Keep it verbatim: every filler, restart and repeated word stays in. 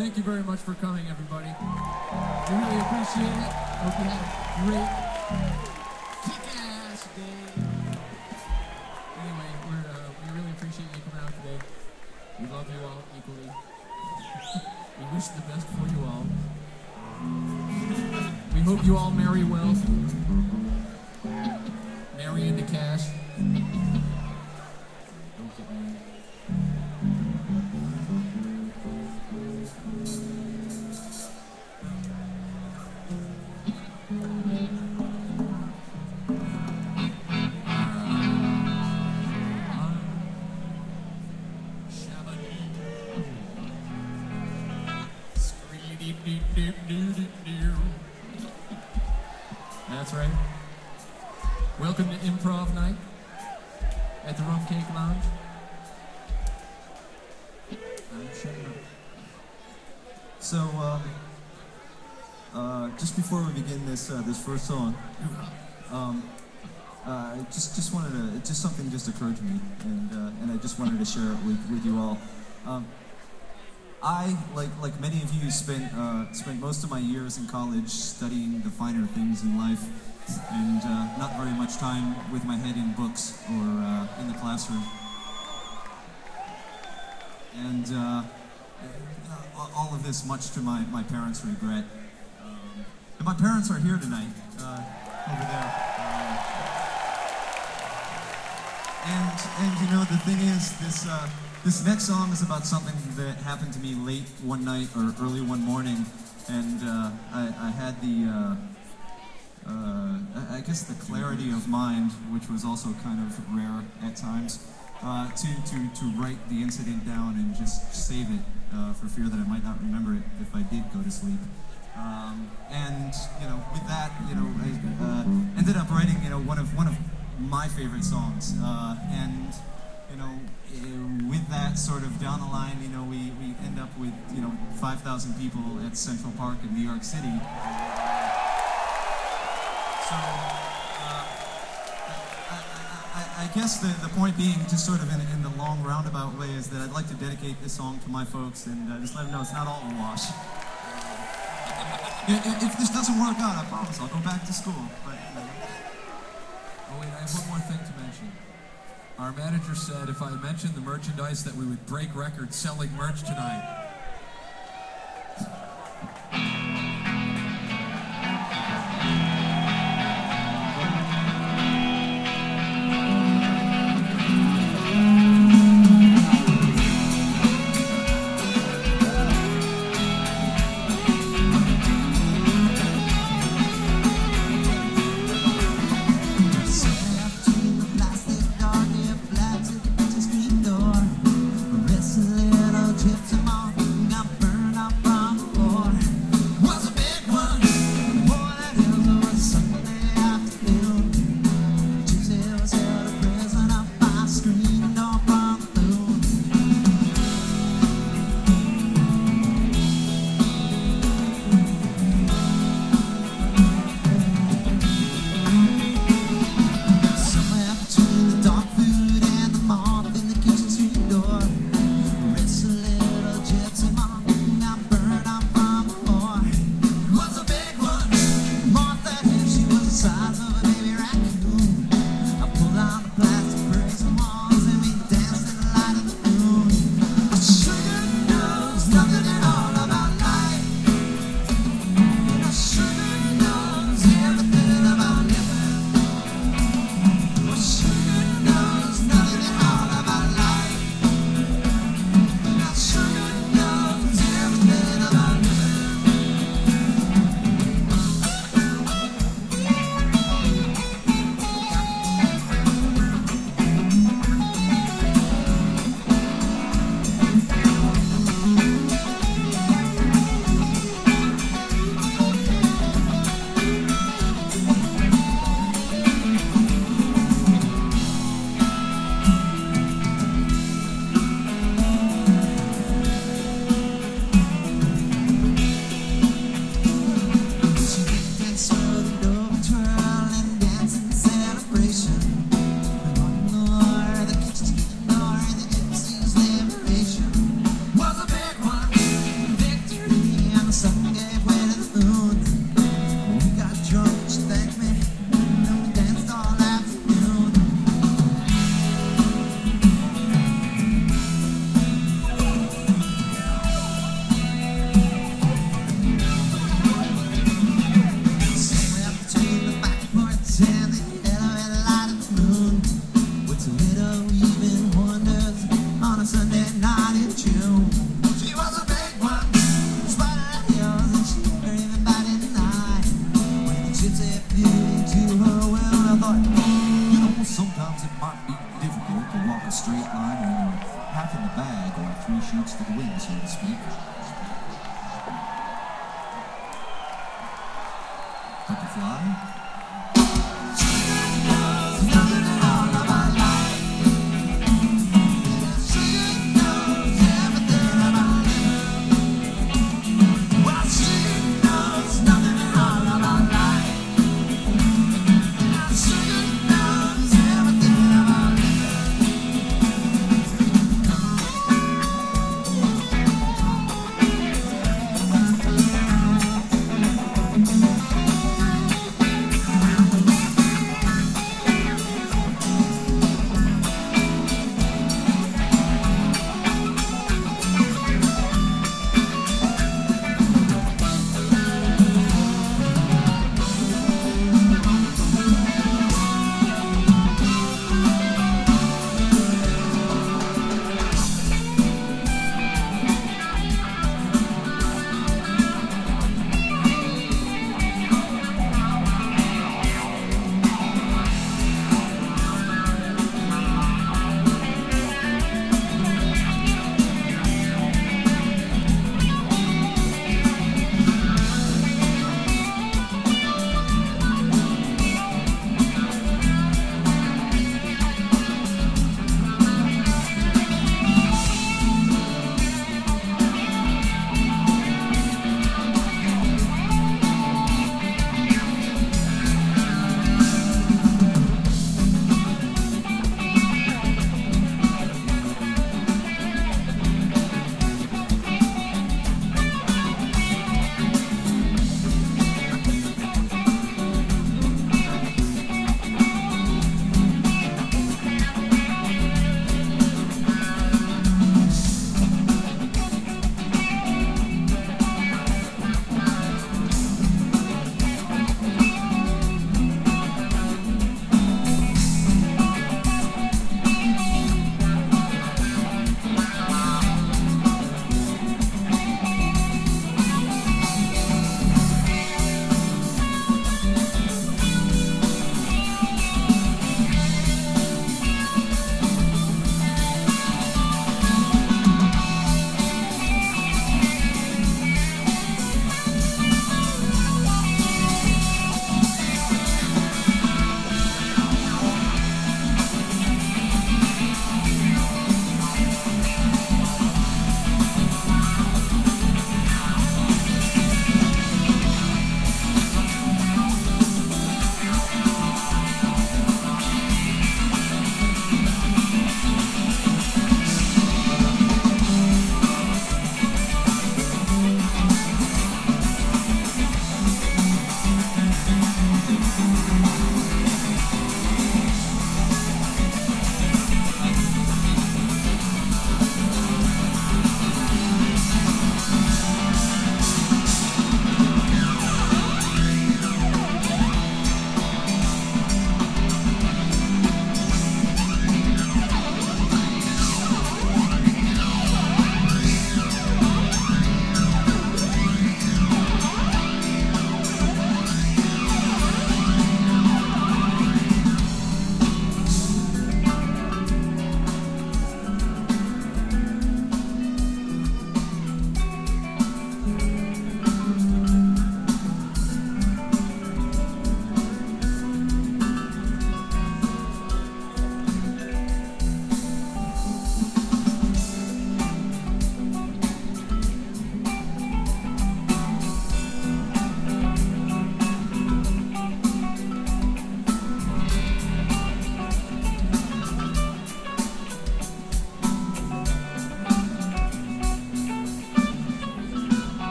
Thank you very much for coming, everybody. We really appreciate it. Hope you had a great, kick-ass day. Anyway, we're, uh, we really appreciate you coming out today. We love you all equally. We wish the best for you all. We hope you all marry well. Marry into cash. Don't get married. That's right. Welcome to Improv Night at the Rum Cake Lounge. I'm shutting up. So, um, uh, just before we begin this uh, this first song, um, uh, just just wanted to just something just occurred to me, and uh, and I just wanted to share it with, with you all. Um, I, like like many of you, spent uh, spent most of my years in college studying the finer things in life, and uh, not very much time with my head in books or uh, in the classroom. And uh, all of this, much to my, my parents' regret. Um, and my parents are here tonight, uh, over there. Um, and and you know the thing is, this. Uh, This next song is about something that happened to me late one night or early one morning, and uh, I, I had the, uh, uh, I guess the clarity of mind, which was also kind of rare at times, uh, to, to, to write the incident down and just save it uh, for fear that I might not remember it if I did go to sleep. Um, and you know, with that, you know, I uh, ended up writing, you know, one of one of my favorite songs, uh, and you know. With that sort of down the line, you know, we, we end up with, you know, five thousand people at Central Park in New York City. So, uh, I, I, I guess the, the point being, just sort of in, in the long roundabout way, is that I'd like to dedicate this song to my folks and uh, just let them know it's not all a wash. If, if this doesn't work out, I promise I'll go back to school. But, you know. Oh wait, I have one more thing to mention. Our manager said if I mentioned the merchandise that we would break records selling merch tonight. Chips and not be difficult to walk a straight line when you're half in the bag or three sheets to the wind, so to speak. But to fly?